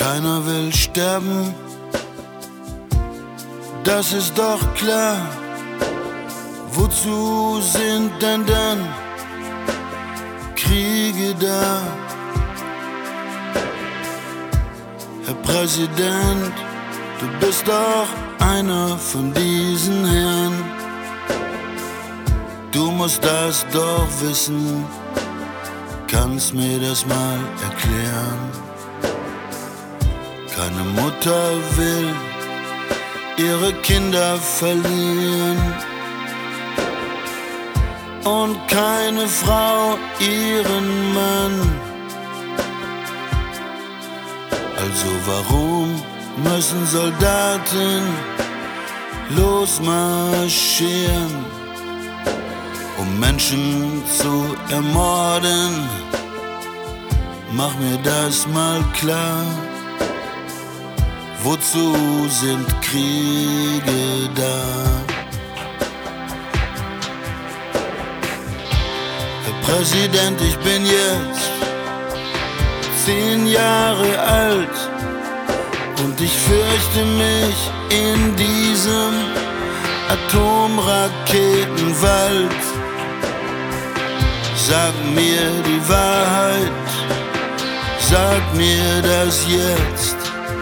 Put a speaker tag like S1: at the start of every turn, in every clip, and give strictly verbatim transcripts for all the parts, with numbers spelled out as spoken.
S1: Keiner will sterben, das ist doch klar. Wozu sind denn dann Kriege da? Herr Präsident, du bist doch einer von diesen Herren. Du musst das doch wissen, kannst mir das mal erklären. Keine Mutter will ihre Kinder verlieren und keine Frau ihren Mann. Also warum müssen Soldaten losmarschieren, um Menschen zu ermorden? Mach mir das mal klar. Wozu sind Kriege da? Herr Präsident, ich bin jetzt zehn Jahre alt und ich fürchte mich in diesem Atomraketenwald. Sag mir die Wahrheit, sag mir das jetzt.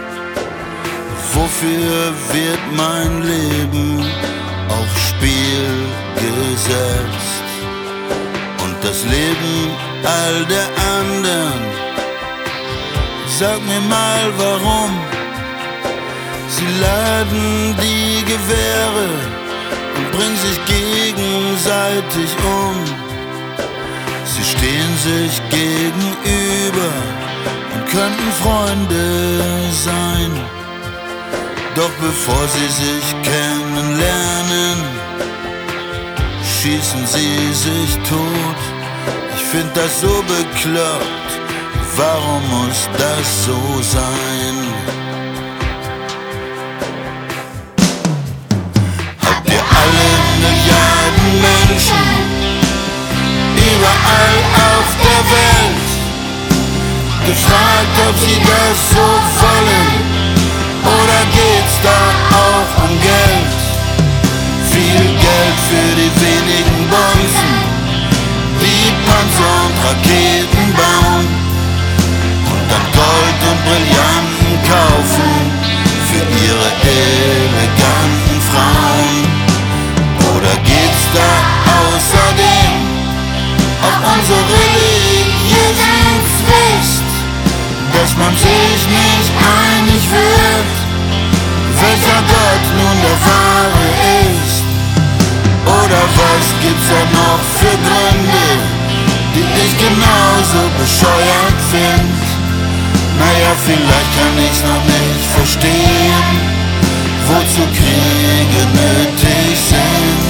S1: Wofür wird mein Leben aufs Spiel gesetzt? Und das Leben all der anderen? Sag mir mal warum. Sie laden die Gewehre und bringen sich gegenseitig um. Sie stehen sich gegenüber und könnten Freunde sein. Doch bevor sie sich kennenlernen, schießen sie sich tot. Ich find das so bekloppt, warum muss das so sein? Habt ihr alle Milliarden Menschen überall auf der Welt gefragt, ob sie das so wollen? Oder geht's da auch um Geld? Viel Geld für die wenigen Bonzen, die Panzer und Raketen bauen und dann Gold und Brillanten kaufen für ihre eleganten Frauen. Oder geht's da außerdem auf unsere religiösen Pflicht, dass man sich nicht einig wird, welcher Gott nun der wahre ist? Oder was gibt's da noch für Gründe, die ich genauso bescheuert find? Naja, vielleicht kann ich's noch nicht verstehen, wozu Kriege nötig sind.